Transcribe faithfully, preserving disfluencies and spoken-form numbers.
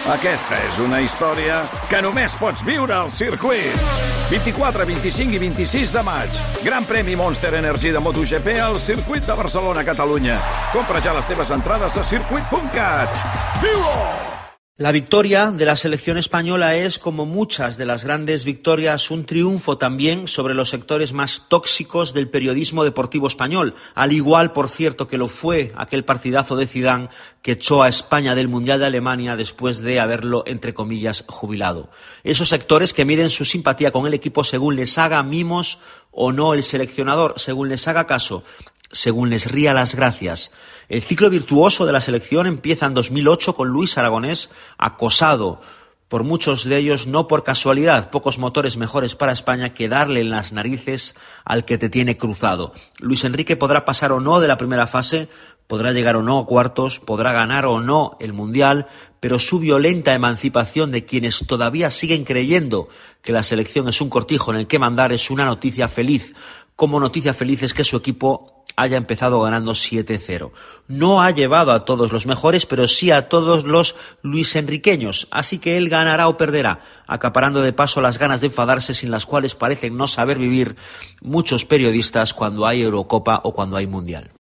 Aquesta és una història que només pots viure al circuit. vint-i-quatre, vint-i-cinc i vint-i-sis de maig. Gran premi Monster Energy de MotoGP al circuit de Barcelona, Catalunya. Compra ja les teves entrades a circuit punt cat. Viu-ho! La victoria de la selección española es, como muchas de las grandes victorias, un triunfo también sobre los sectores más tóxicos del periodismo deportivo español, al igual, por cierto, que lo fue aquel partidazo de Zidane que echó a España del Mundial de Alemania después de haberlo, entre comillas, jubilado. Esos sectores que miden su simpatía con el equipo según les haga mimos o no el seleccionador, según les haga caso, según les ría las gracias. El ciclo virtuoso de la selección empieza en dos mil ocho con Luis Aragonés acosado por muchos de ellos, no por casualidad, pocos motores mejores para España que darle en las narices al que te tiene cruzado. Luis Enrique podrá pasar o no de la primera fase, podrá llegar o no a cuartos, podrá ganar o no el Mundial, pero su violenta emancipación de quienes todavía siguen creyendo que la selección es un cortijo en el que mandar es una noticia feliz. Como noticia feliz es que su equipo haya empezado ganando siete cero. No ha llevado a todos los mejores, pero sí a todos los Luis Enriqueños, así que él ganará o perderá, acaparando de paso las ganas de enfadarse sin las cuales parecen no saber vivir muchos periodistas cuando hay Eurocopa o cuando hay Mundial.